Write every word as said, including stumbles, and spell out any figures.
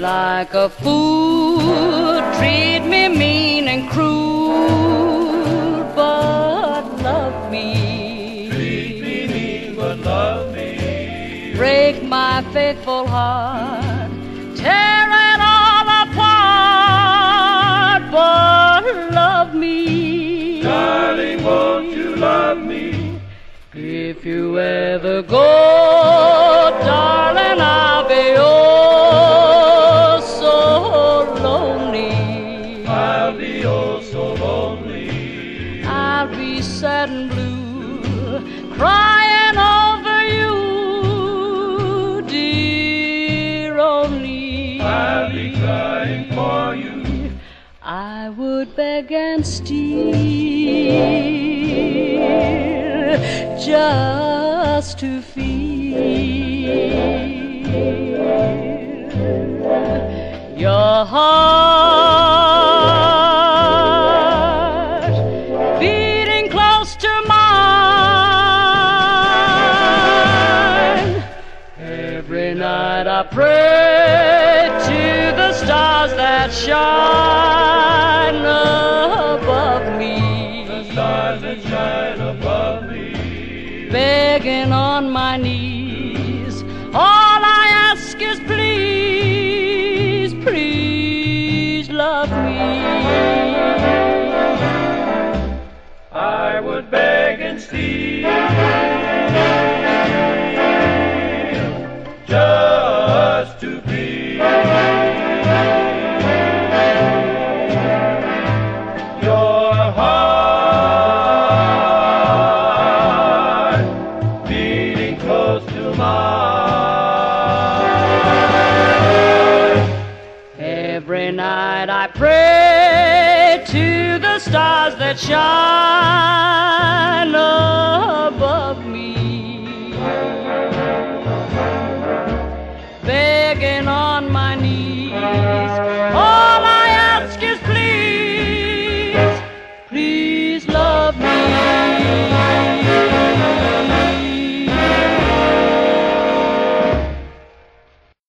like a fool, treat me mean and cruel, but love me. Treat me mean, but love me. Break my faithful heart, tear it all apart, but love me. Darling, won't you love me? If you ever go, darling, I'll be oh so lonely. I'll be oh so lonely. I'll be sad and blue, crying over you, dear only. I'll be crying for you. I would beg and steal just to feel your heart beating close to mine. Every night I pray to the stars that shine above me, The stars that shine above me. begging on my knees. All I ask is please, please love me. I would beg and steal just to feel your heart beating close to mine. Every night I pray to the stars that shine above me,